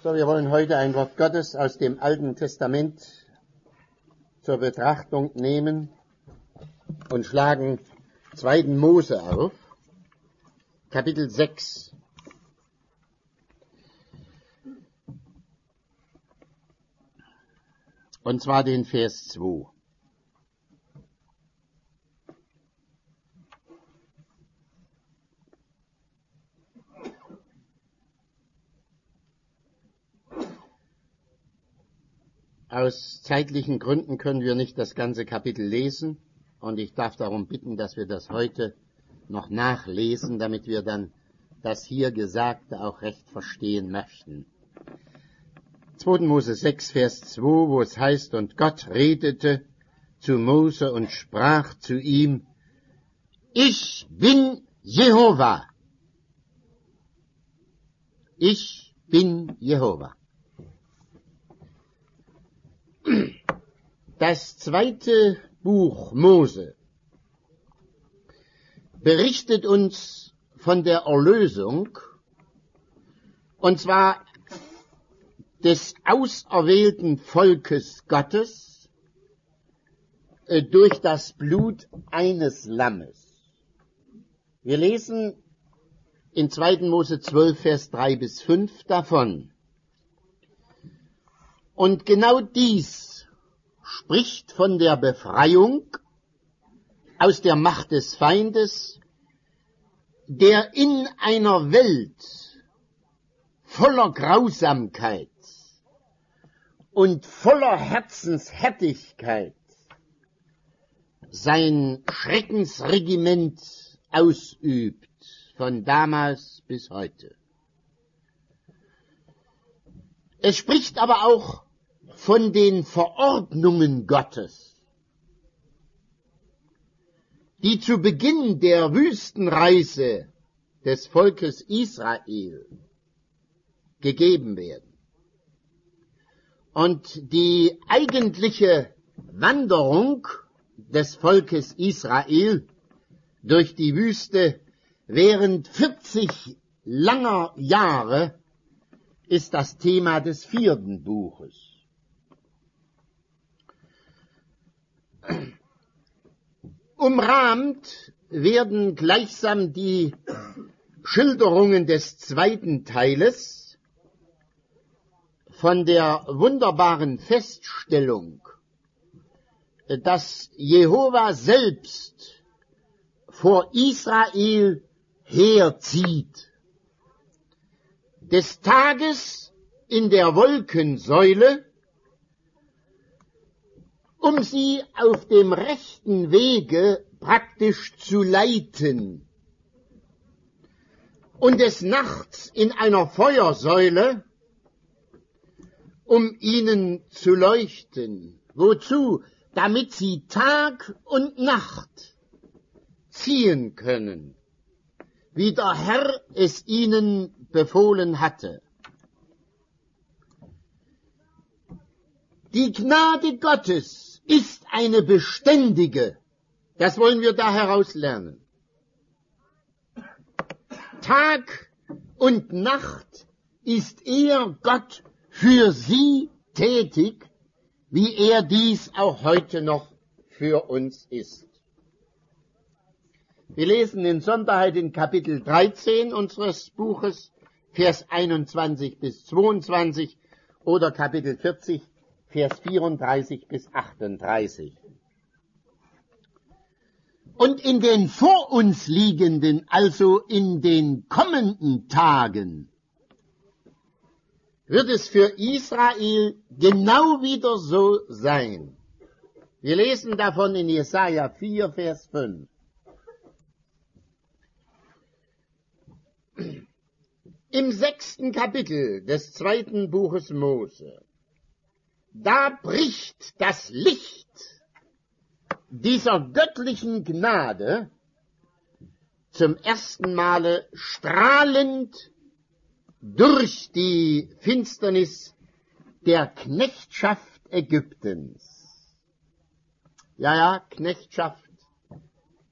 So, wir wollen heute ein Wort Gottes aus dem Alten Testament zur Betrachtung nehmen und schlagen 2. Mose auf, Kapitel 6. Und zwar den Vers 2. Aus zeitlichen Gründen können wir nicht das ganze Kapitel lesen und ich darf darum bitten, dass wir das heute noch nachlesen, damit wir dann das hier Gesagte auch recht verstehen möchten. 2. Mose 6, Vers 2, wo es heißt, und Gott redete zu Mose und sprach zu ihm, ich bin Jehova. Ich bin Jehova. Das 2. Buch Mose berichtet uns von der Erlösung, und zwar des auserwählten Volkes Gottes durch das Blut eines Lammes. Wir lesen in 2. Mose 12, Vers 3 bis 5 davon. Und genau dies spricht von der Befreiung aus der Macht des Feindes, der in einer Welt voller Grausamkeit und voller Herzenshärtigkeit sein Schreckensregiment ausübt, von damals bis heute. Es spricht aber auch von den Verordnungen Gottes, die zu Beginn der Wüstenreise des Volkes Israel gegeben werden. Und die eigentliche Wanderung des Volkes Israel durch die Wüste während 40 langer Jahre ist das Thema des 4. Buches. Umrahmt werden gleichsam die Schilderungen des 2. Teiles von der wunderbaren Feststellung, dass Jehova selbst vor Israel herzieht, des Tages in der Wolkensäule, um sie auf dem rechten Wege praktisch zu leiten, und des Nachts in einer Feuersäule, um ihnen zu leuchten. Wozu? Damit sie Tag und Nacht ziehen können, wie der Herr es ihnen befohlen hatte. Die Gnade Gottes ist eine beständige, das wollen wir da heraus lernen. Tag und Nacht ist er, Gott, für sie tätig, wie er dies auch heute noch für uns ist. Wir lesen in Sonderheit in Kapitel 13 unseres Buches, Vers 21 bis 22 oder Kapitel 40, Vers 34 bis 38. Und in den vor uns liegenden, also in den kommenden Tagen, wird es für Israel genau wieder so sein. Wir lesen davon in Jesaja 4, Vers 5. Im 6. Kapitel des 2. Buches Mose, da bricht das Licht dieser göttlichen Gnade zum ersten Male strahlend durch die Finsternis der Knechtschaft Ägyptens. Ja, Knechtschaft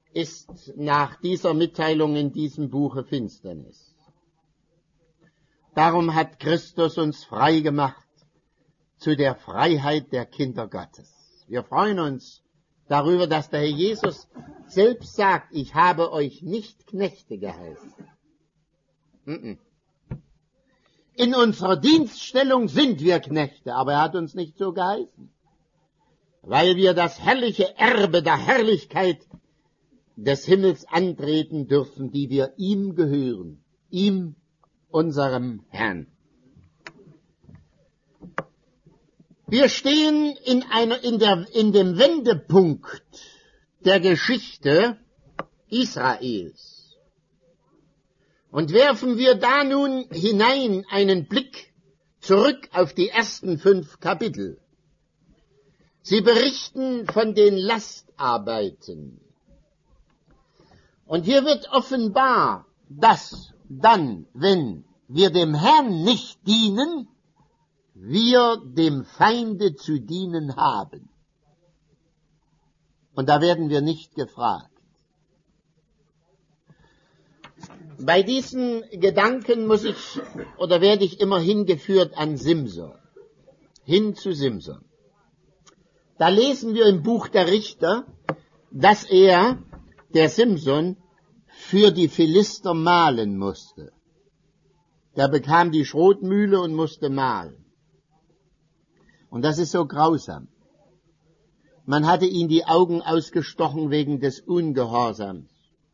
ist nach dieser Mitteilung in diesem Buche Finsternis. Darum hat Christus uns frei gemacht zu der Freiheit der Kinder Gottes. Wir freuen uns darüber, dass der Herr Jesus selbst sagt, ich habe euch nicht Knechte geheißen. In unserer Dienststellung sind wir Knechte, aber er hat uns nicht so geheißen, weil wir das herrliche Erbe der Herrlichkeit des Himmels antreten dürfen, die wir ihm gehören, ihm, unserem Herrn. Wir stehen in dem Wendepunkt der Geschichte Israels. Und werfen wir da nun hinein einen Blick zurück auf die ersten 5 Kapitel. Sie berichten von den Lastarbeiten. Und hier wird offenbar, dass dann, wenn wir dem Herrn nicht dienen, wir dem Feinde zu dienen haben. Und da werden wir nicht gefragt. Bei diesen Gedanken werde ich immer hingeführt an Simson. Hin zu Simson. Da lesen wir im Buch der Richter, dass der Simson, für die Philister mahlen musste. Der bekam die Schrotmühle und musste mahlen. Und das ist so grausam. Man hatte ihm die Augen ausgestochen wegen des Ungehorsams.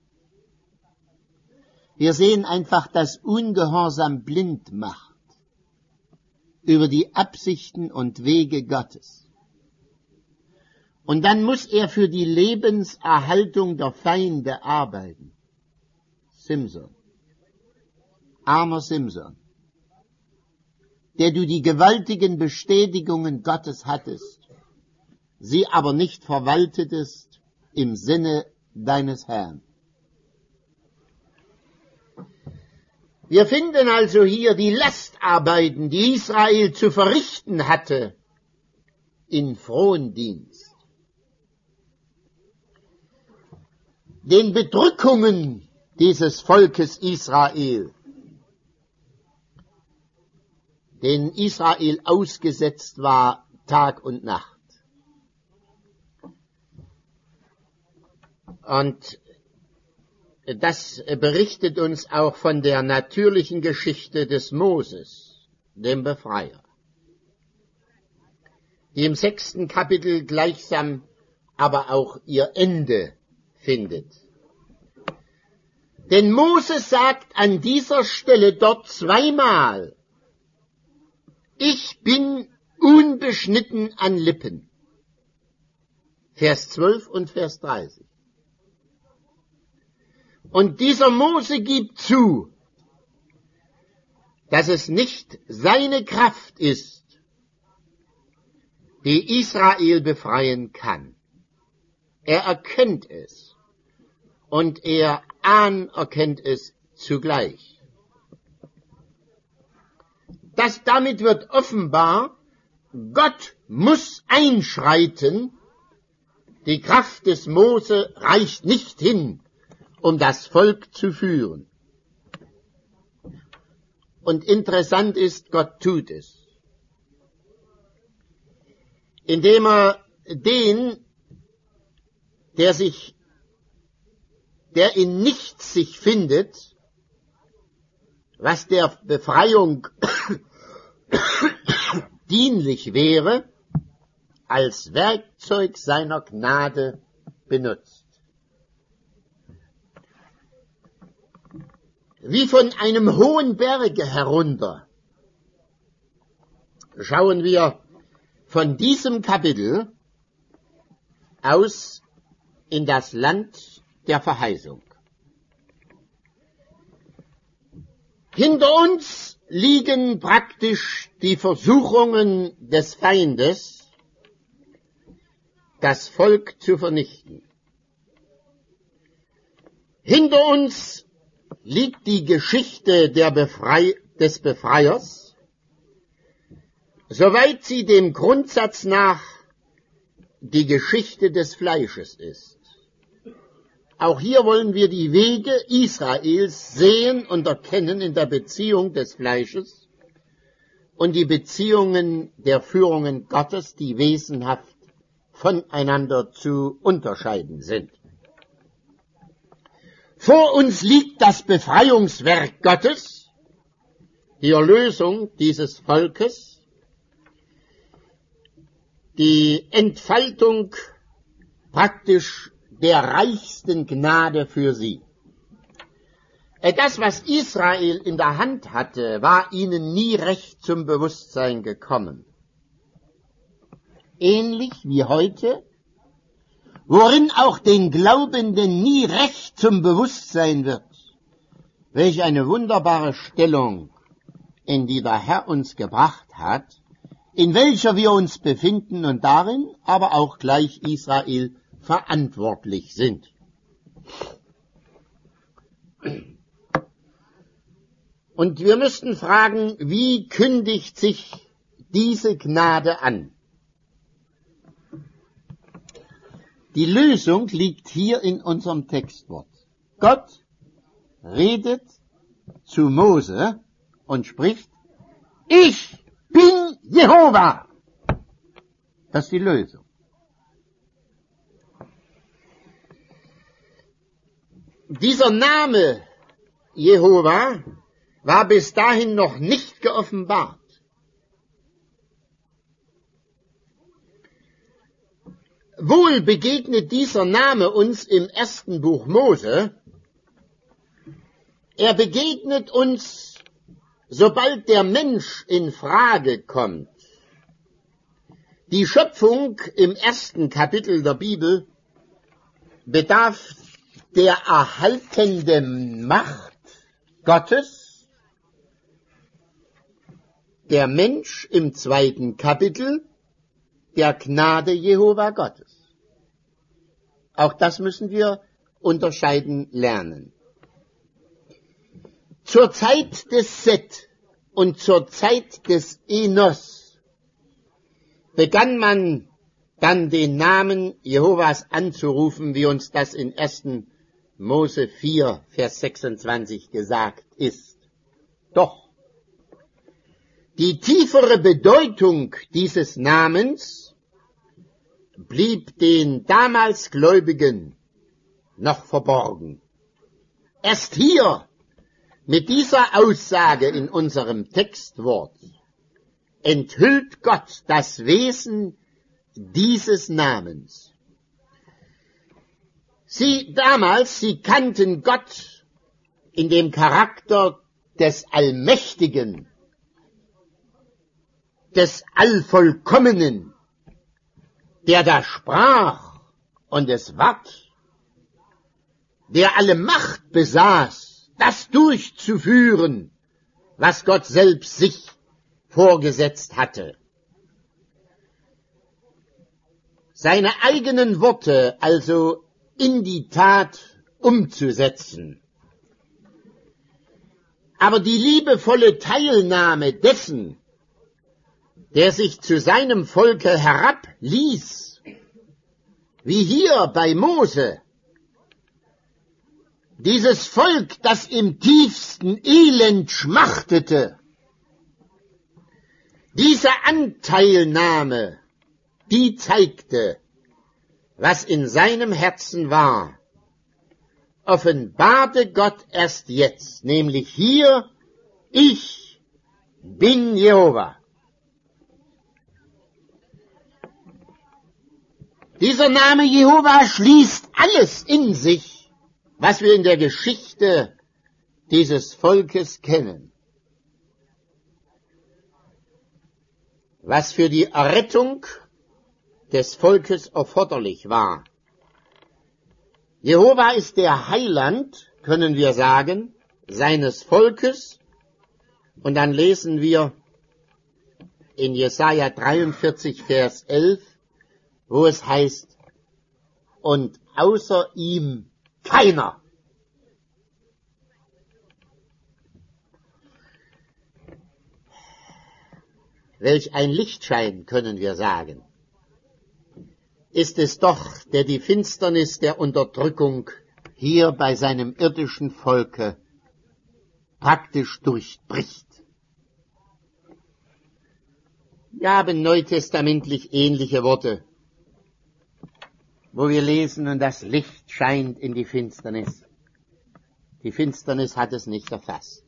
Wir sehen einfach, dass Ungehorsam blind macht über die Absichten und Wege Gottes. Und dann muss er für die Lebenserhaltung der Feinde arbeiten. Simson, armer Simson, der du die gewaltigen Bestätigungen Gottes hattest, sie aber nicht verwaltetest im Sinne deines Herrn. Wir finden also hier die Lastarbeiten, die Israel zu verrichten hatte, in Frondienst. Den Bedrückungen dieses Volkes Israel, denen Israel ausgesetzt war, Tag und Nacht. Und das berichtet uns auch von der natürlichen Geschichte des Moses, dem Befreier, die im 6. Kapitel gleichsam aber auch ihr Ende findet. Denn Moses sagt an dieser Stelle dort zweimal, ich bin unbeschnitten an Lippen. Vers 12 und Vers 30. Und dieser Mose gibt zu, dass es nicht seine Kraft ist, die Israel befreien kann. Er erkennt es und er anerkennt es zugleich. Damit wird offenbar, Gott muss einschreiten, die Kraft des Mose reicht nicht hin, um das Volk zu führen. Und interessant ist, Gott tut es. Indem er den, der in nichts sich findet, was der Befreiung dienlich wäre, als Werkzeug seiner Gnade benutzt. Wie von einem hohen Berge herunter schauen wir von diesem Kapitel aus in das Land der Verheißung. Hinter uns liegen praktisch die Versuchungen des Feindes, das Volk zu vernichten. Hinter uns liegt die Geschichte des Befreiers, soweit sie dem Grundsatz nach die Geschichte des Fleisches ist. Auch hier wollen wir die Wege Israels sehen und erkennen in der Beziehung des Fleisches und die Beziehungen der Führungen Gottes, die wesenhaft voneinander zu unterscheiden sind. Vor uns liegt das Befreiungswerk Gottes, die Erlösung dieses Volkes, die Entfaltung praktisch der reichsten Gnade für sie. Das, was Israel in der Hand hatte, war ihnen nie recht zum Bewusstsein gekommen. Ähnlich wie heute, worin auch den Glaubenden nie recht zum Bewusstsein wird, welch eine wunderbare Stellung, in die der Herr uns gebracht hat, in welcher wir uns befinden und darin aber auch gleich Israel verantwortlich sind. Und wir müssten fragen, wie kündigt sich diese Gnade an? Die Lösung liegt hier in unserem Textwort. Gott redet zu Mose und spricht, ich bin Jehova. Das ist die Lösung. Dieser Name Jehova war bis dahin noch nicht geoffenbart. Wohl begegnet dieser Name uns im ersten Buch Mose. Er begegnet uns, sobald der Mensch in Frage kommt. Die Schöpfung im ersten Kapitel der Bibel bedarf der erhaltenden Macht Gottes. Der Mensch im zweiten Kapitel der Gnade Jehova Gottes. Auch das müssen wir unterscheiden lernen. Zur Zeit des Set und zur Zeit des Enos begann man dann den Namen Jehovas anzurufen, wie uns das in 1. Mose 4, Vers 26 gesagt ist. Doch die tiefere Bedeutung dieses Namens blieb den damals Gläubigen noch verborgen. Erst hier, mit dieser Aussage in unserem Textwort, enthüllt Gott das Wesen dieses Namens. Sie kannten Gott in dem Charakter des Allmächtigen, des Allvollkommenen, der da sprach und es ward, der alle Macht besaß, das durchzuführen, was Gott selbst sich vorgesetzt hatte. Seine eigenen Worte also in die Tat umzusetzen. Aber die liebevolle Teilnahme dessen, der sich zu seinem Volke herabließ, wie hier bei Mose, dieses Volk, das im tiefsten Elend schmachtete, diese Anteilnahme, die zeigte, was in seinem Herzen war, offenbarte Gott erst jetzt, nämlich hier, ich bin Jehova. Dieser Name Jehova schließt alles in sich, was wir in der Geschichte dieses Volkes kennen. Was für die Errettung des Volkes erforderlich war. Jehova ist der Heiland, können wir sagen, seines Volkes. Und dann lesen wir in Jesaja 43, Vers 11, wo es heißt, und außer ihm keiner. Welch ein Lichtschein, können wir sagen, ist es doch, der die Finsternis der Unterdrückung hier bei seinem irdischen Volke praktisch durchbricht. Wir haben neutestamentlich ähnliche Worte, wo wir lesen, und das Licht scheint in die Finsternis. Die Finsternis hat es nicht erfasst.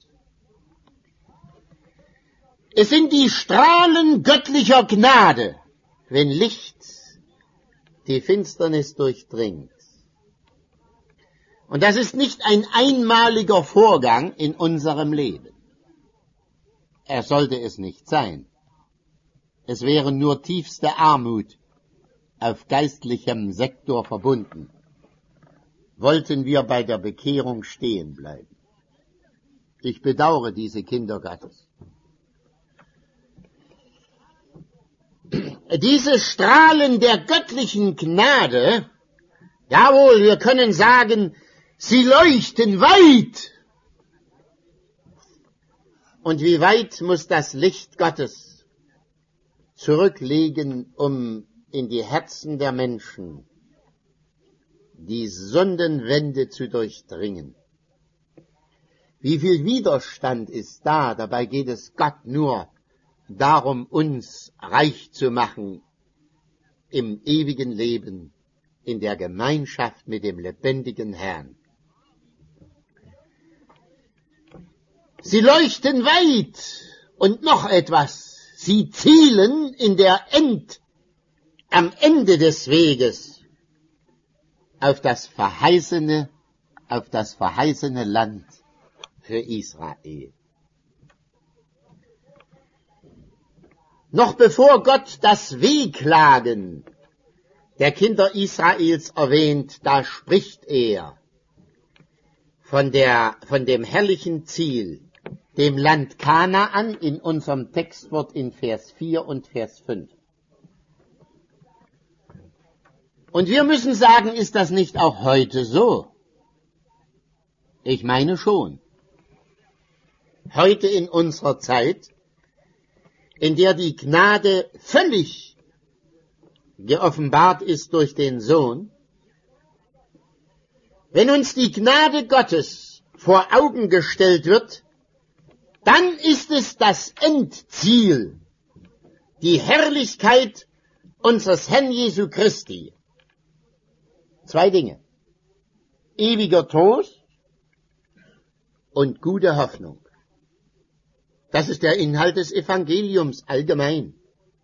Es sind die Strahlen göttlicher Gnade, wenn Licht die Finsternis durchdringt. Und das ist nicht ein einmaliger Vorgang in unserem Leben. Er sollte es nicht sein. Es wäre nur tiefste Armut auf geistlichem Sektor verbunden, wollten wir bei der Bekehrung stehen bleiben. Ich bedauere diese Kinder Gottes. Diese Strahlen der göttlichen Gnade, jawohl, wir können sagen, sie leuchten weit. Und wie weit muss das Licht Gottes zurücklegen, um in die Herzen der Menschen die Sündenwände zu durchdringen? Wie viel Widerstand ist da? Dabei geht es Gott nur darum, uns reich zu machen im ewigen Leben, in der Gemeinschaft mit dem lebendigen Herrn. Sie leuchten weit und noch etwas. Sie zielen am Ende des Weges auf das verheißene Land für Israel. Noch bevor Gott das Wehklagen der Kinder Israels erwähnt, da spricht er von dem herrlichen Ziel, dem Land Kanaan, in unserem Textwort in Vers 4 und Vers 5. Und wir müssen sagen, ist das nicht auch heute so? Ich meine schon. Heute in unserer Zeit, in der die Gnade völlig geoffenbart ist durch den Sohn, wenn uns die Gnade Gottes vor Augen gestellt wird, dann ist es das Endziel, die Herrlichkeit unseres Herrn Jesu Christi. Zwei Dinge: ewiger Trost und gute Hoffnung. Das ist der Inhalt des Evangeliums allgemein,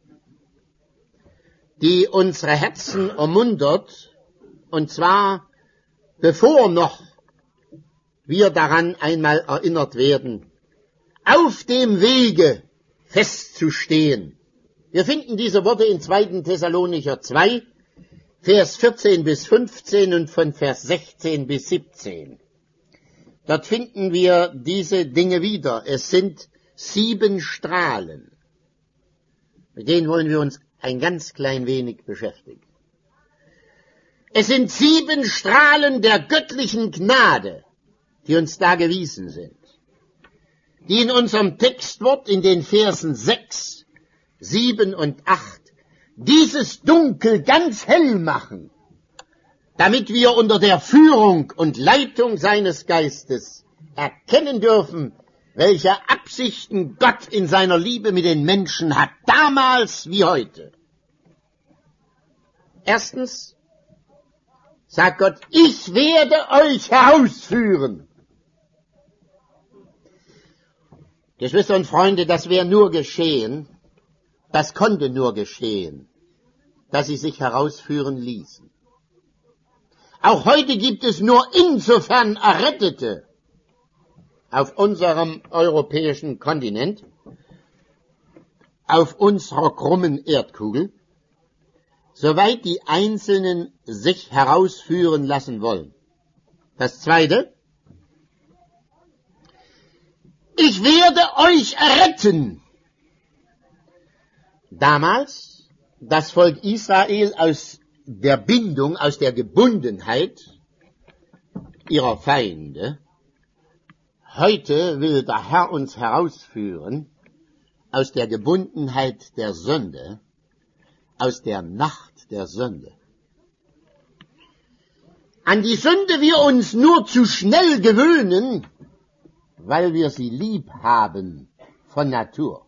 die unsere Herzen ermuntert, und zwar bevor noch wir daran einmal erinnert werden, auf dem Wege festzustehen. Wir finden diese Worte in 2. Thessalonicher 2, Vers 14 bis 15 und von Vers 16 bis 17. Dort finden wir diese Dinge wieder. Es sind 7 Strahlen. Mit denen wollen wir uns ein ganz klein wenig beschäftigen. Es sind 7 Strahlen der göttlichen Gnade, die uns da gewiesen sind, die in unserem Textwort in den Versen 6, 7 und 8 dieses Dunkel ganz hell machen, damit wir unter der Führung und Leitung seines Geistes erkennen dürfen, welche Absichten Gott in seiner Liebe mit den Menschen hat, damals wie heute. Erstens sagt Gott, ich werde euch herausführen. Geschwister und Freunde, das wäre nur geschehen, das konnte nur geschehen, dass sie sich herausführen ließen. Auch heute gibt es nur insofern Errettete auf unserem europäischen Kontinent, auf unserer krummen Erdkugel, soweit die Einzelnen sich herausführen lassen wollen. Das Zweite: ich werde euch erretten. Damals das Volk Israel aus der Bindung, aus der Gebundenheit ihrer Feinde. Heute will der Herr uns herausführen aus der Gebundenheit der Sünde, aus der Nacht der Sünde. an die Sünde wir uns nur zu schnell gewöhnen, weil wir sie lieb haben von Natur.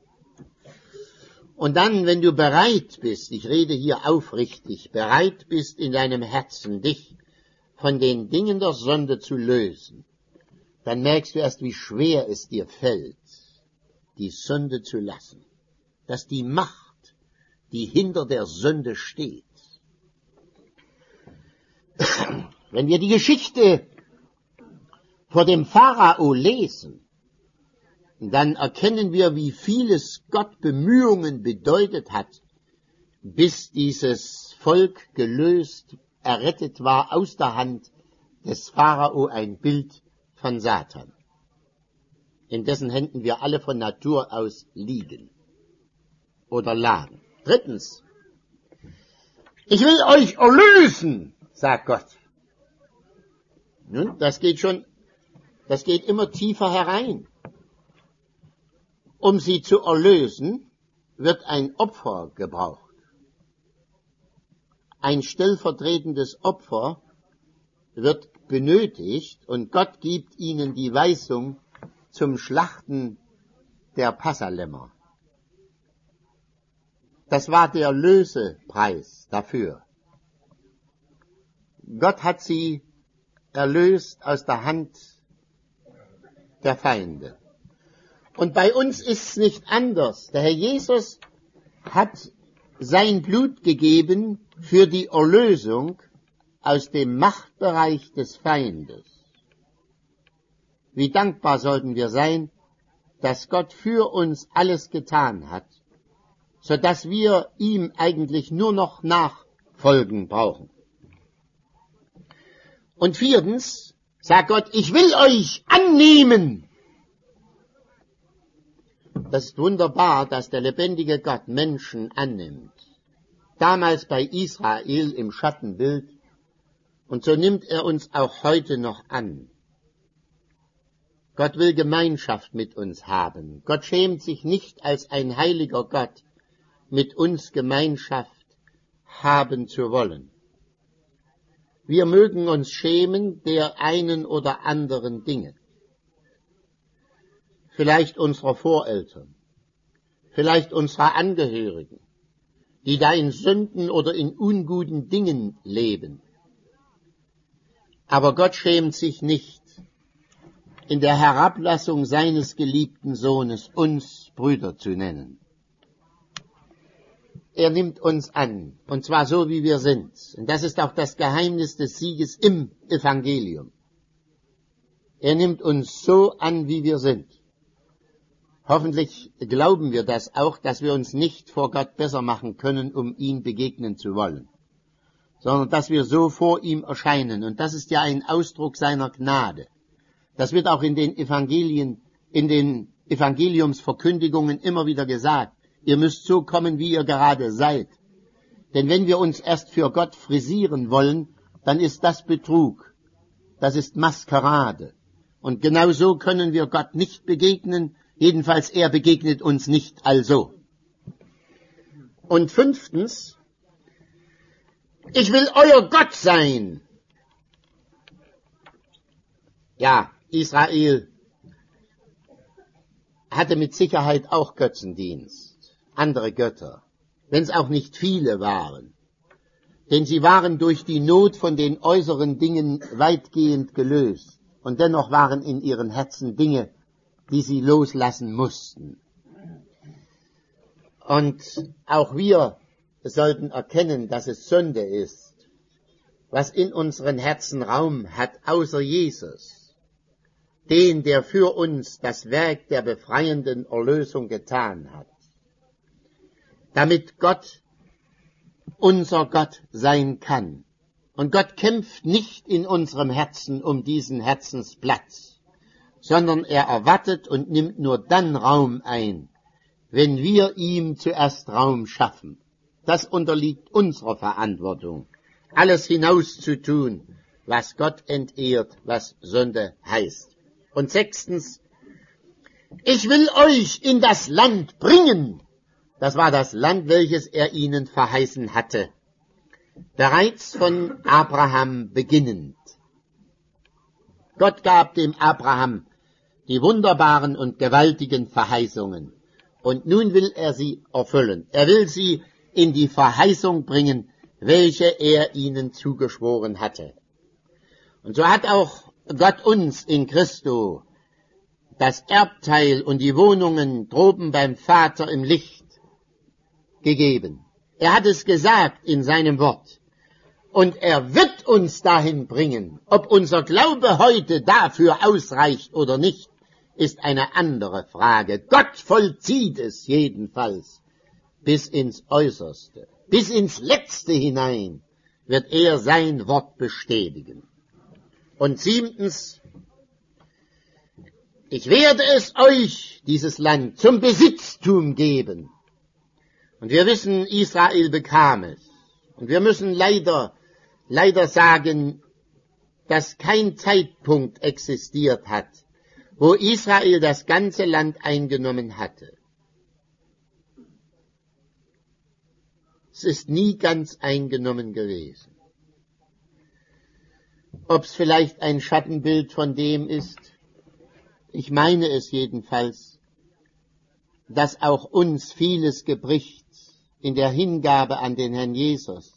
Und dann, wenn du bereit bist, ich rede hier aufrichtig, bereit bist in deinem Herzen, dich von den Dingen der Sünde zu lösen, dann merkst du erst, wie schwer es dir fällt, die Sünde zu lassen. Dass die Macht, die hinter der Sünde steht. Wenn wir die Geschichte vor dem Pharao lesen, dann erkennen wir, wie vieles Gott Bemühungen bedeutet hat, bis dieses Volk gelöst, errettet war aus der Hand des Pharao, ein Bild von Satan, in dessen Händen wir alle von Natur aus liegen oder lagen. Drittens, ich will euch erlösen, sagt Gott. Nun, das geht immer tiefer herein. Um sie zu erlösen, wird ein Opfer gebraucht. Ein stellvertretendes Opfer wird benötigt und Gott gibt ihnen die Weisung zum Schlachten der Passalämmer. Das war der Lösepreis dafür. Gott hat sie erlöst aus der Hand der Feinde. Und bei uns ist es nicht anders. Der Herr Jesus hat sein Blut gegeben für die Erlösung aus dem Machtbereich des Feindes. Wie dankbar sollten wir sein, dass Gott für uns alles getan hat, so dass wir ihm eigentlich nur noch nachfolgen brauchen. Und viertens sagt Gott, ich will euch annehmen. Das ist wunderbar, dass der lebendige Gott Menschen annimmt. Damals bei Israel im Schattenbild, und so nimmt er uns auch heute noch an. Gott will Gemeinschaft mit uns haben. Gott schämt sich nicht, als ein heiliger Gott mit uns Gemeinschaft haben zu wollen. Wir mögen uns schämen der einen oder anderen Dinge. Vielleicht unserer Voreltern, vielleicht unserer Angehörigen, die da in Sünden oder in unguten Dingen leben. Aber Gott schämt sich nicht, in der Herablassung seines geliebten Sohnes uns Brüder zu nennen. Er nimmt uns an, und zwar so, wie wir sind. Und das ist auch das Geheimnis des Sieges im Evangelium. Er nimmt uns so an, wie wir sind. Hoffentlich glauben wir das auch, dass wir uns nicht vor Gott besser machen können, um ihm begegnen zu wollen, sondern dass wir so vor ihm erscheinen. Und das ist ja ein Ausdruck seiner Gnade. Das wird auch in den Evangelien, in den Evangeliumsverkündigungen immer wieder gesagt. Ihr müsst so kommen, wie ihr gerade seid. Denn wenn wir uns erst für Gott frisieren wollen, dann ist das Betrug. Das ist Maskerade. Und genau so können wir Gott nicht begegnen. Jedenfalls, er begegnet uns nicht also. Und fünftens, ich will euer Gott sein. Ja, Israel hatte mit Sicherheit auch Götzendienst, andere Götter, wenn es auch nicht viele waren. Denn sie waren durch die Not von den äußeren Dingen weitgehend gelöst. Und dennoch waren in ihren Herzen Dinge, die sie loslassen mussten. Und auch wir sollten erkennen, dass es Sünde ist, was in unseren Herzen Raum hat, außer Jesus, den, der für uns das Werk der befreienden Erlösung getan hat, damit Gott unser Gott sein kann. Und Gott kämpft nicht in unserem Herzen um diesen Herzensplatz, sondern er erwartet und nimmt nur dann Raum ein, wenn wir ihm zuerst Raum schaffen. Das unterliegt unserer Verantwortung, alles hinauszutun, was Gott entehrt, was Sünde heißt. Und sechstens, ich will euch in das Land bringen. Das war das Land, welches er ihnen verheißen hatte. Bereits von Abraham beginnend. Gott gab dem Abraham die wunderbaren und gewaltigen Verheißungen. Und nun will er sie erfüllen. Er will sie in die Verheißung bringen, welche er ihnen zugeschworen hatte. Und so hat auch Gott uns in Christo das Erbteil und die Wohnungen droben beim Vater im Licht gegeben. Er hat es gesagt in seinem Wort. Und er wird uns dahin bringen. Ob unser Glaube heute dafür ausreicht oder nicht, ist eine andere Frage. Gott vollzieht es jedenfalls bis ins Äußerste, bis ins Letzte hinein wird er sein Wort bestätigen. Und 7. Ich werde es euch, dieses Land, zum Besitztum geben. Und wir wissen, Israel bekam es. Und wir müssen leider sagen, dass kein Zeitpunkt existiert hat, wo Israel das ganze Land eingenommen hatte. Es ist nie ganz eingenommen gewesen. Ob es vielleicht ein Schattenbild von dem ist, ich meine es jedenfalls, dass auch uns vieles gebricht in der Hingabe an den Herrn Jesus.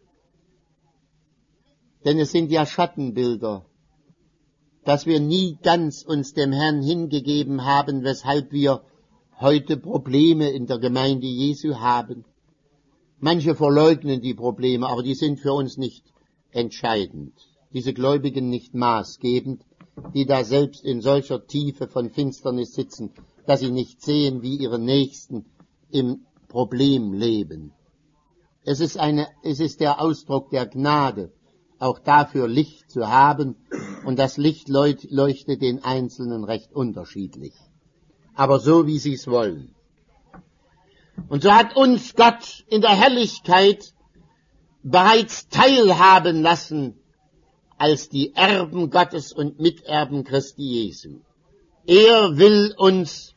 Denn es sind ja Schattenbilder, dass wir nie ganz uns dem Herrn hingegeben haben, weshalb wir heute Probleme in der Gemeinde Jesu haben. Manche verleugnen die Probleme, aber die sind für uns nicht entscheidend. Diese Gläubigen nicht maßgebend, die da selbst in solcher Tiefe von Finsternis sitzen, dass sie nicht sehen, wie ihre Nächsten im Problem leben. Es ist der Ausdruck der Gnade, auch dafür Licht zu haben, und das Licht leuchtet den Einzelnen recht unterschiedlich. Aber so, wie sie es wollen. Und so hat uns Gott in der Herrlichkeit bereits teilhaben lassen als die Erben Gottes und Miterben Christi Jesu. Er will uns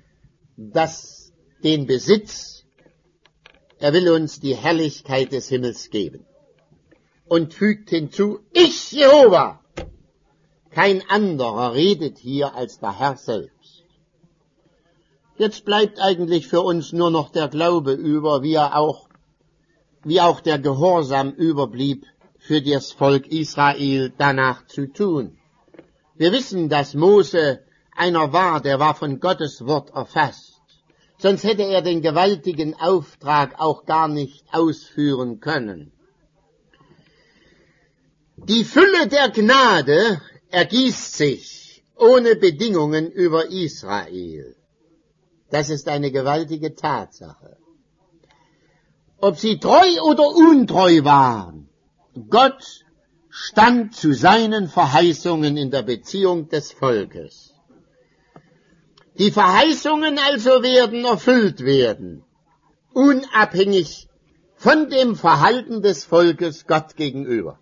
den Besitz, er will uns die Herrlichkeit des Himmels geben. Und fügt hinzu, ich, Jehova, kein anderer redet hier als der Herr selbst. Jetzt bleibt eigentlich für uns nur noch der Glaube über, wie auch der Gehorsam überblieb, für das Volk Israel danach zu tun. Wir wissen, dass Mose einer war, der war von Gottes Wort erfasst. Sonst hätte er den gewaltigen Auftrag auch gar nicht ausführen können. Die Fülle der Gnade ergießt sich ohne Bedingungen über Israel. Das ist eine gewaltige Tatsache. Ob sie treu oder untreu waren, Gott stand zu seinen Verheißungen in der Beziehung des Volkes. Die Verheißungen also werden erfüllt werden, unabhängig von dem Verhalten des Volkes Gott gegenüber.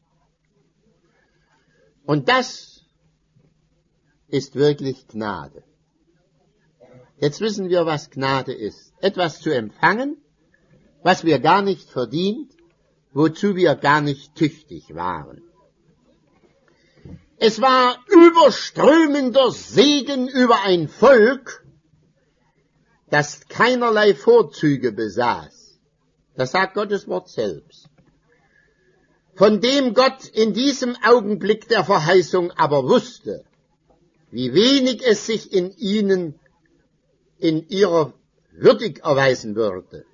Und das ist wirklich Gnade. Jetzt wissen wir, was Gnade ist. Etwas zu empfangen, was wir gar nicht verdient, wozu wir gar nicht tüchtig waren. Es war überströmender Segen über ein Volk, das keinerlei Vorzüge besaß. Das sagt Gottes Wort selbst. Von dem Gott in diesem Augenblick der Verheißung aber wusste, wie wenig es sich in ihrer würdig erweisen würde.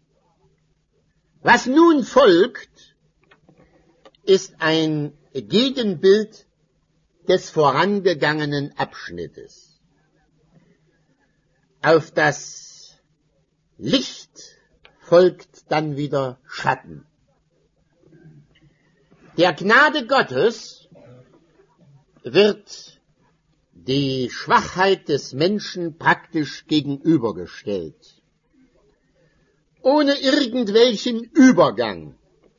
Was nun folgt, ist ein Gegenbild des vorangegangenen Abschnittes. Auf das Licht folgt dann wieder Schatten. Der Gnade Gottes wird die Schwachheit des Menschen praktisch gegenübergestellt. Ohne irgendwelchen Übergang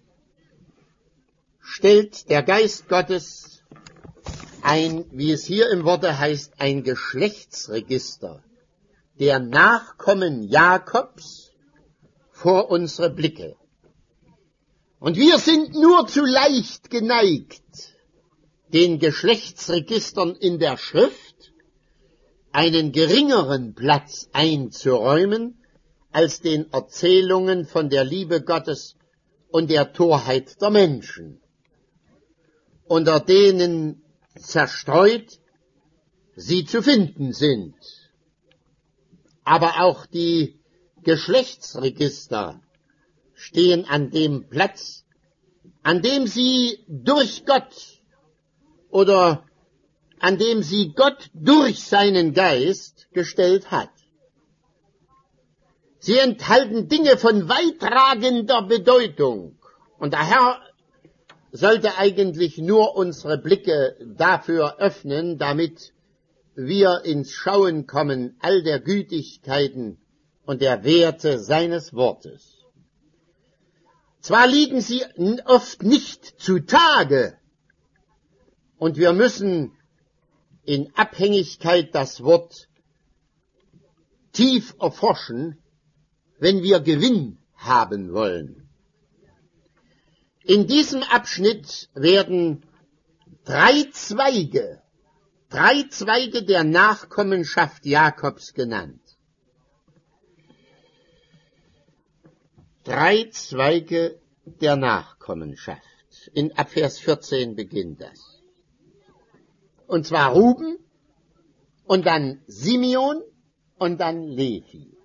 stellt der Geist Gottes ein, wie es hier im Worte heißt, ein Geschlechtsregister der Nachkommen Jakobs vor unsere Blicke. Und wir sind nur zu leicht geneigt, den Geschlechtsregistern in der Schrift einen geringeren Platz einzuräumen als den Erzählungen von der Liebe Gottes und der Torheit der Menschen, unter denen zerstreut sie zu finden sind. Aber auch die Geschlechtsregister stehen an dem Platz, an dem sie durch Gott oder an dem sie Gott durch seinen Geist gestellt hat. Sie enthalten Dinge von weittragender Bedeutung und daher sollte eigentlich nur unsere Blicke dafür öffnen, damit wir ins Schauen kommen all der Gütigkeiten und der Werte seines Wortes. Zwar liegen sie oft nicht zutage, und wir müssen in Abhängigkeit das Wort tief erforschen, wenn wir Gewinn haben wollen. In diesem Abschnitt werden drei Zweige der Nachkommenschaft Jakobs genannt. Drei Zweige der Nachkommenschaft. Ab Vers 14 beginnt das. Und zwar Ruben und dann Simeon und dann Levi.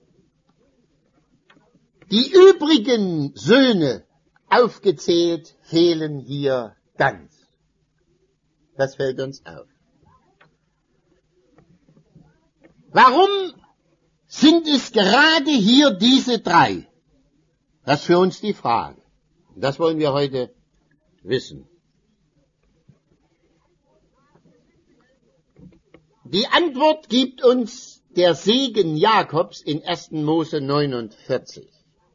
Die übrigen Söhne aufgezählt fehlen hier ganz. Das fällt uns auf. Warum sind es gerade hier diese drei? Das ist für uns die Frage. Das wollen wir heute wissen. Die Antwort gibt uns der Segen Jakobs in 1. Mose 49.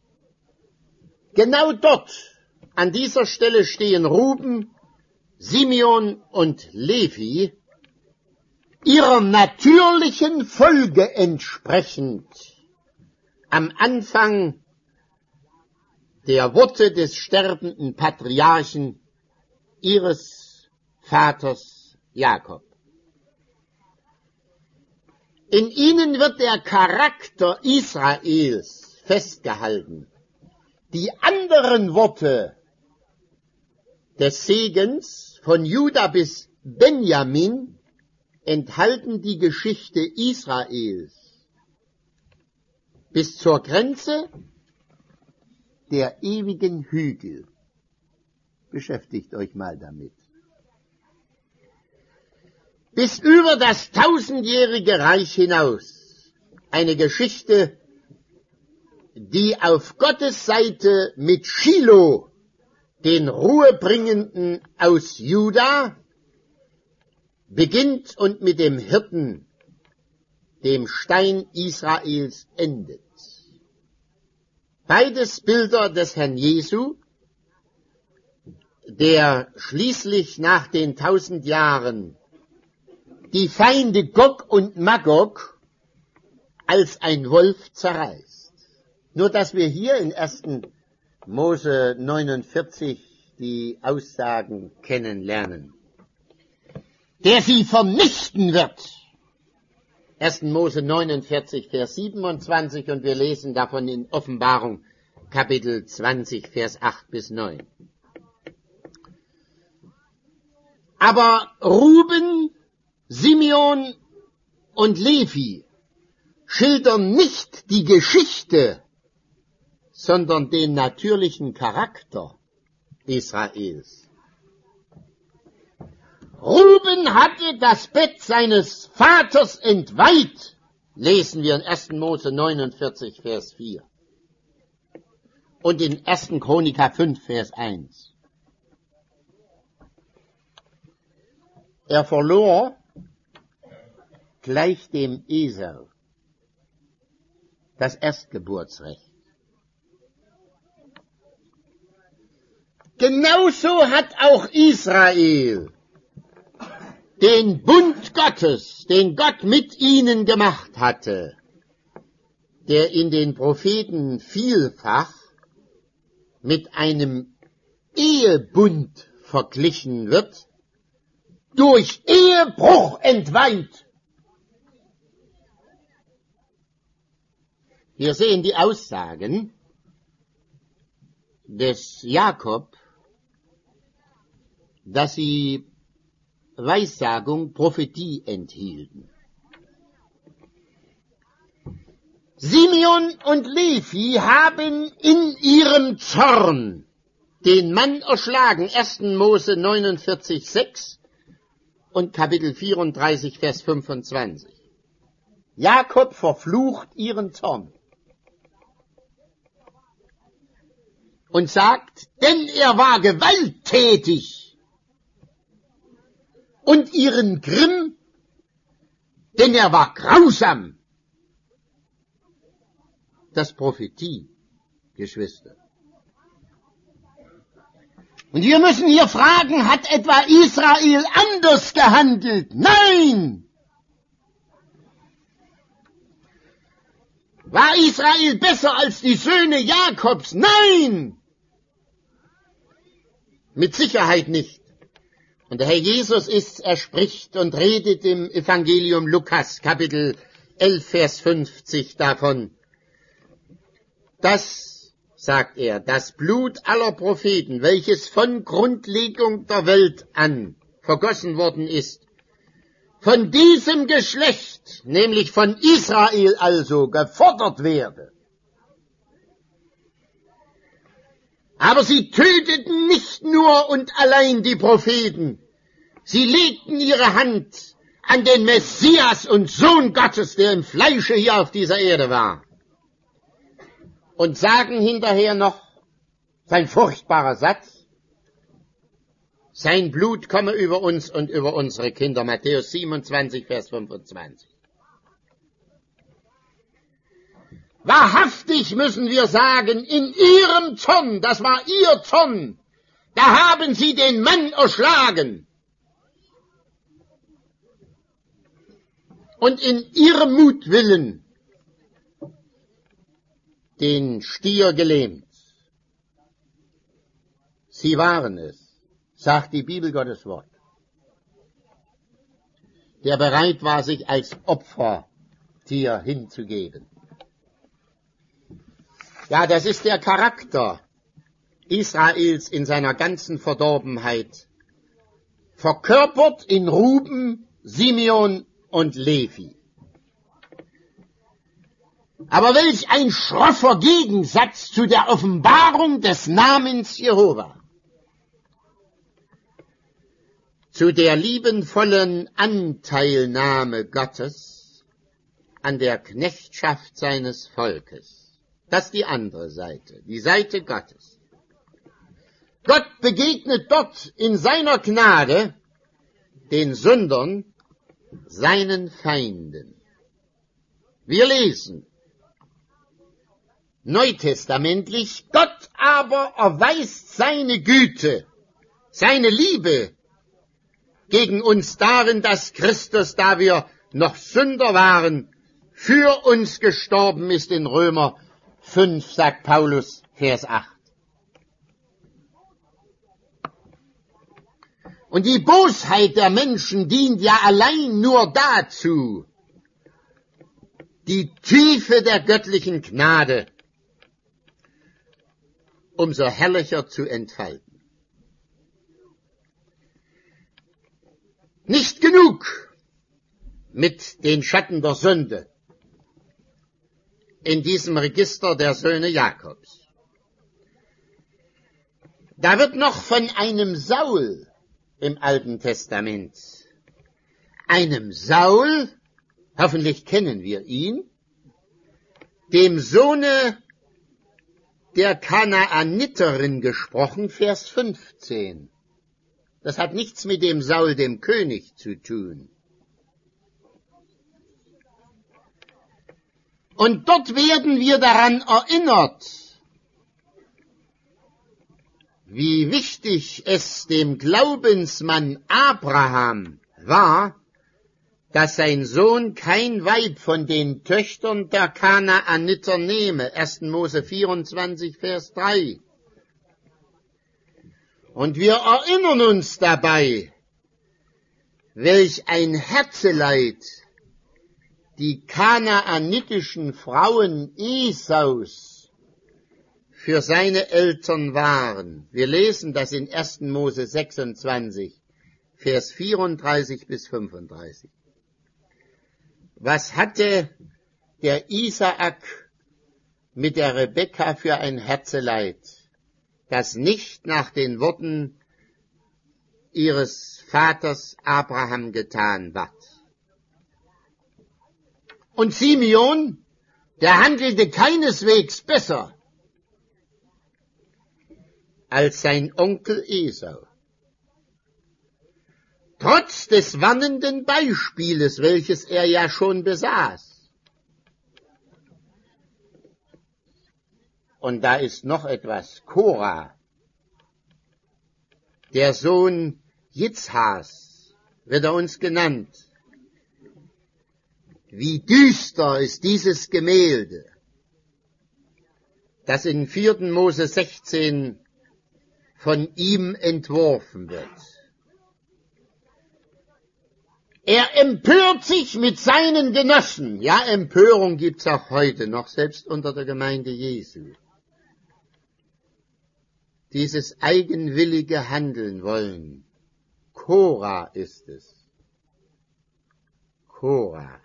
Genau dort, an dieser Stelle stehen Ruben, Simeon und Levi ihrer natürlichen Folge entsprechend am Anfang der Worte des sterbenden Patriarchen ihres Vaters Jakob. In ihnen wird der Charakter Israels festgehalten. Die anderen Worte des Segens von Juda bis Benjamin enthalten die Geschichte Israels bis zur Grenze der ewigen Hügel. Beschäftigt euch mal damit. Bis über das 1000-jährige Reich hinaus. Eine Geschichte, die auf Gottes Seite mit Shiloh, den Ruhebringenden aus Juda, beginnt und mit dem Hirten, dem Stein Israels, endet. Beides Bilder des Herrn Jesu, der schließlich nach den 1000 Jahren die Feinde Gog und Magog als ein Wolf zerreißt. Nur dass wir hier in 1. Mose 49 die Aussagen kennenlernen. Der sie vernichten wird. 1. Mose 49, Vers 27 und wir lesen davon in Offenbarung Kapitel 20, Vers 8 bis 9. Aber Ruben, Simeon und Levi schildern nicht die Geschichte, sondern den natürlichen Charakter Israels. Ruben hatte das Bett seines Vaters entweiht, lesen wir in 1. Mose 49, Vers 4. Und in 1. Chronika 5, Vers 1. Er verlor gleich dem Esau das Erstgeburtsrecht. Genauso hat auch Israel den Bund Gottes, den Gott mit ihnen gemacht hatte, der in den Propheten vielfach mit einem Ehebund verglichen wird, durch Ehebruch entweiht. Wir sehen die Aussagen des Jakob, dass sie Weissagung, Prophetie enthielten. Simeon und Levi haben in ihrem Zorn den Mann erschlagen, 1. Mose 49,6 und Kapitel 34, Vers 25. Jakob verflucht ihren Zorn und sagt, denn er war gewalttätig, und ihren Grimm, denn er war grausam. Das Prophetie, Geschwister. Und wir müssen hier fragen, hat etwa Israel anders gehandelt? Nein! War Israel besser als die Söhne Jakobs? Nein! Mit Sicherheit nicht. Und der Herr Jesus er spricht und redet im Evangelium Lukas, Kapitel 11, Vers 50 davon. Das, sagt er, das Blut aller Propheten, welches von Grundlegung der Welt an vergossen worden ist, von diesem Geschlecht, nämlich von Israel also, gefordert werde. Aber sie töteten nicht nur und allein die Propheten, sie legten ihre Hand an den Messias und Sohn Gottes, der im Fleische hier auf dieser Erde war. Und sagen hinterher noch, sein furchtbarer Satz, sein Blut komme über uns und über unsere Kinder. Matthäus 27, Vers 25. Wahrhaftig müssen wir sagen, in ihrem Zorn, das war ihr Zorn, da haben sie den Mann erschlagen. Und in ihrem Mutwillen den Stier gelähmt. Sie waren es, sagt die Bibel Gottes Wort, der bereit war, sich als Opfertier hinzugeben. Ja, das ist der Charakter Israels in seiner ganzen Verdorbenheit, verkörpert in Ruben, Simeon und Levi. Aber welch ein schroffer Gegensatz zu der Offenbarung des Namens Jehova, zu der liebenvollen Anteilnahme Gottes an der Knechtschaft seines Volkes. Das ist die andere Seite, die Seite Gottes. Gott begegnet dort in seiner Gnade den Sündern, seinen Feinden. Wir lesen neutestamentlich, Gott aber erweist seine Güte, seine Liebe gegen uns darin, dass Christus, da wir noch Sünder waren, für uns gestorben ist in Römer 5, sagt Paulus, Vers 8. Und die Bosheit der Menschen dient ja allein nur dazu, die Tiefe der göttlichen Gnade umso herrlicher zu entfalten. Nicht genug mit den Schatten der Sünde in diesem Register der Söhne Jakobs. Da wird noch von einem Saul im Alten Testament, einem Saul, hoffentlich kennen wir ihn, dem Sohne der Kanaaniterin gesprochen, Vers 15. Das hat nichts mit dem Saul, dem König, zu tun. Und dort werden wir daran erinnert, wie wichtig es dem Glaubensmann Abraham war, dass sein Sohn kein Weib von den Töchtern der Kanaaniter nehme. 1. Mose 24, Vers 3. Und wir erinnern uns dabei, welch ein Herzeleid die kanaanitischen Frauen Esaus für seine Eltern waren. Wir lesen das in 1. Mose 26, Vers 34 bis 35. Was hatte der Isaak mit der Rebekka für ein Herzeleid, das nicht nach den Worten ihres Vaters Abraham getan ward. Und Simeon, der handelte keineswegs besser als sein Onkel Esau. Trotz des warnenden Beispieles, welches er ja schon besaß. Und da ist noch etwas. Korah, der Sohn Jitzhas, wird er uns genannt. Wie düster ist dieses Gemälde, das in 4. Mose 16 von ihm entworfen wird. Er empört sich mit seinen Genossen. Ja, Empörung gibt's auch heute noch, selbst unter der Gemeinde Jesu. Dieses eigenwillige Handeln wollen. Korah ist es. Korah,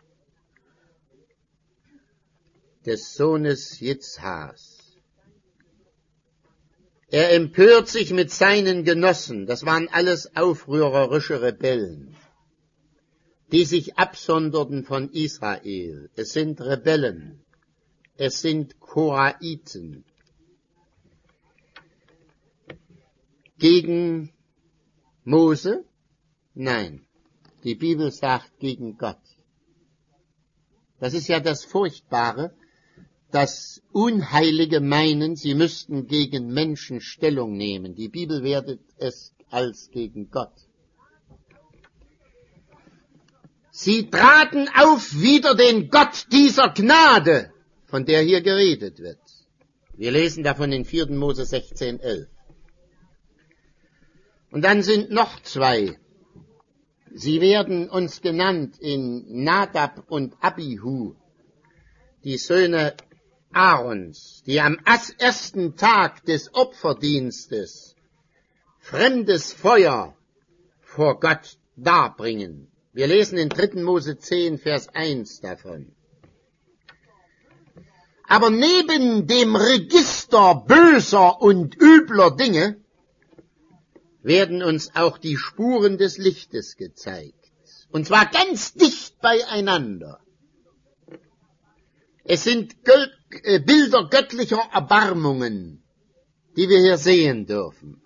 des Sohnes Jitzhas. Er empört sich mit seinen Genossen. Das waren alles aufrührerische Rebellen, die sich absonderten von Israel. Es sind Rebellen. Es sind Koraiten. Gegen Mose? Nein. Die Bibel sagt gegen Gott. Das ist ja das Furchtbare, dass Unheilige meinen, sie müssten gegen Menschen Stellung nehmen. Die Bibel wertet es als gegen Gott. Sie traten auf wider den Gott dieser Gnade, von der hier geredet wird. Wir lesen davon in 4. Mose 16,11. Und dann sind noch zwei. Sie werden uns genannt in Nadab und Abihu, die Söhne Aarons, die am ersten Tag des Opferdienstes fremdes Feuer vor Gott darbringen. Wir lesen in 3. Mose 10, Vers 1 davon. Aber neben dem Register böser und übler Dinge werden uns auch die Spuren des Lichtes gezeigt. Und zwar ganz dicht beieinander. Es sind Bilder göttlicher Erbarmungen, die wir hier sehen dürfen.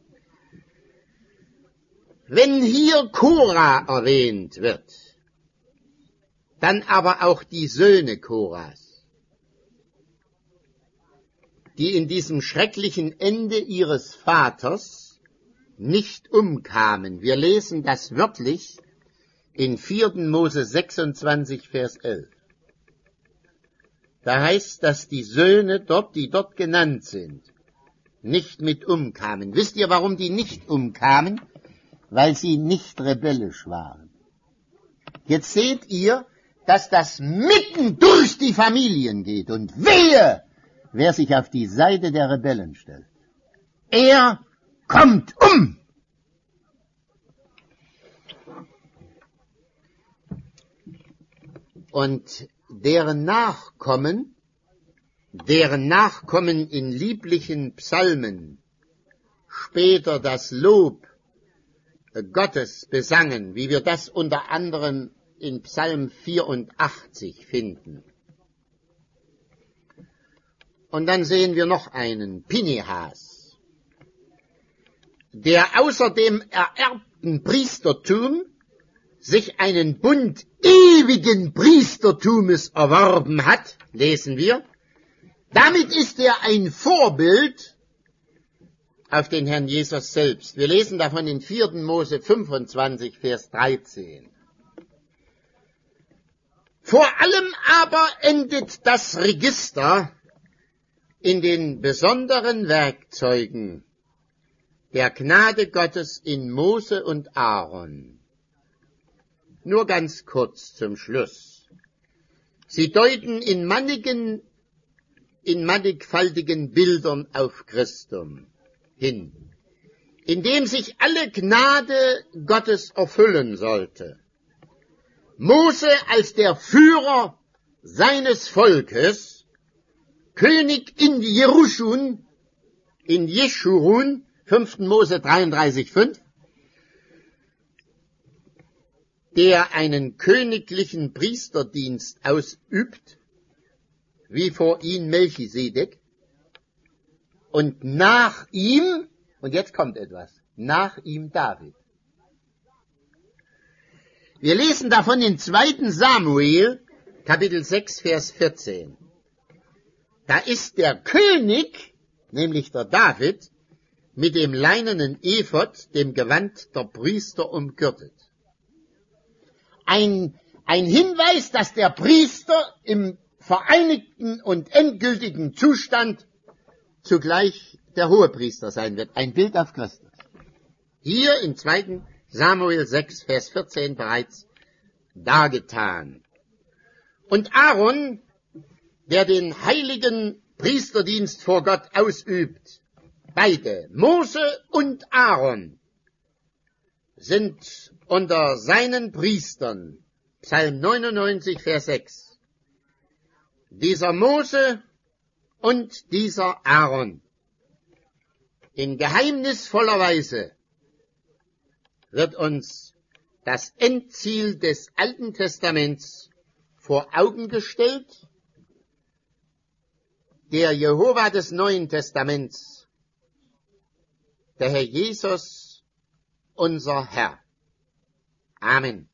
Wenn hier Korah erwähnt wird, dann aber auch die Söhne Korahs, die in diesem schrecklichen Ende ihres Vaters nicht umkamen. Wir lesen das wörtlich in 4. Mose 26, Vers 11. Da heißt, dass die Söhne dort, die dort genannt sind, nicht mit umkamen. Wisst ihr, warum die nicht umkamen? Weil sie nicht rebellisch waren. Jetzt seht ihr, dass das mitten durch die Familien geht. Und wehe, wer sich auf die Seite der Rebellen stellt. Er kommt um. Und deren Nachkommen in lieblichen Psalmen später das Lob Gottes besangen, wie wir das unter anderem in Psalm 84 finden. Und dann sehen wir noch einen, Pinehas, der außer dem ererbten Priestertum sich einen Bund ewigen Priestertumes erworben hat, lesen wir. Damit ist er ein Vorbild auf den Herrn Jesus selbst. Wir lesen davon in 4. Mose 25, Vers 13. Vor allem aber endet das Register in den besonderen Werkzeugen, der Gnade Gottes in Mose und Aaron. Nur ganz kurz zum Schluss. Sie deuten in mannigfaltigen Bildern auf Christum hin, indem sich alle Gnade Gottes erfüllen sollte. Mose als der Führer seines Volkes, König in Jeschurun, 5. Mose 33,5, der einen königlichen Priesterdienst ausübt, wie vor ihm Melchisedek, und nach ihm, und jetzt kommt etwas, nach ihm David. Wir lesen davon in 2. Samuel, Kapitel 6, Vers 14. Da ist der König, nämlich der David, mit dem leinenen Ephod, dem Gewand der Priester, umgürtet. Ein Hinweis, dass der Priester im vereinigten und endgültigen Zustand zugleich der Hohepriester sein wird. Ein Bild auf Christus. Hier in 2. Samuel 6, Vers 14 bereits dargetan. Und Aaron, der den heiligen Priesterdienst vor Gott ausübt, beide, Mose und Aaron, sind unter seinen Priestern, Psalm 99, Vers 6, dieser Mose und dieser Aaron. In geheimnisvoller Weise wird uns das Endziel des Alten Testaments vor Augen gestellt, der Jehova des Neuen Testaments, der Herr Jesus, unser Herr. Amen.